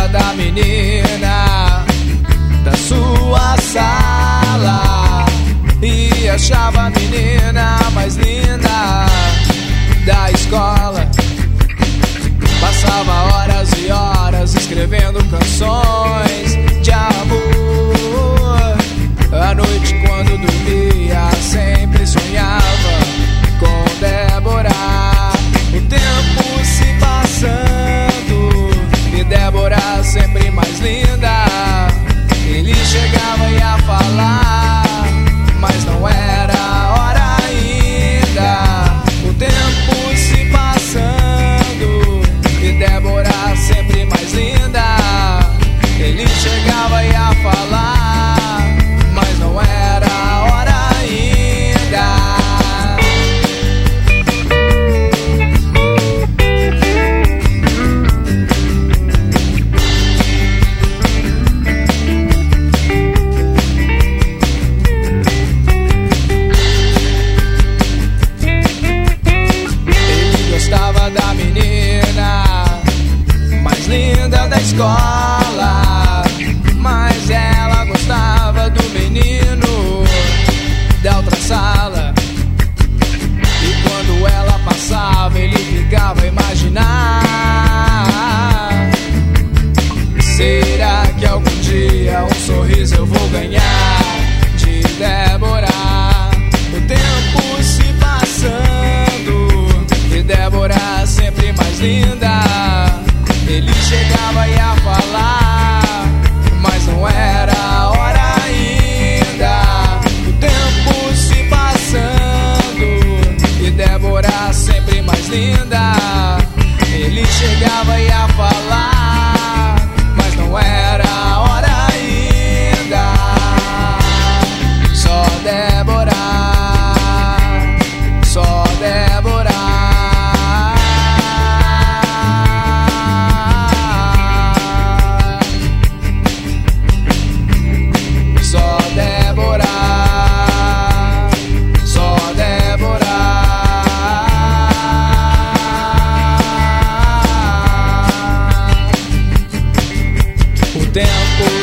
gostava da menina da sua sala e achava a menina mais linda da escola. Passava horas e horas escrevendo canções de amor. À noite quando dormia sempre sonhava com Débora. O tempo se passando e Débora sempre mais linda. Ele chegava e ia falar, mas não era hora ainda. O tempo se passando e Débora sempre mais linda. Ele chegava e ia falar, mas não era hora ainda. Da menina mais linda da escola, mas ela gostava do menino da outra sala. E quando ela passava ele ficava a imaginar: será que algum dia um sorriso eu vou ganhar de Débora? O tempo se passando e Débora sempre mais linda. Ele chegava e ia falar, mas não era hora ainda. O tempo se passando e Débora sempre mais linda. Ele chegava e ia falar, mas não era hora ainda. Só Débora, só Débora. Tempo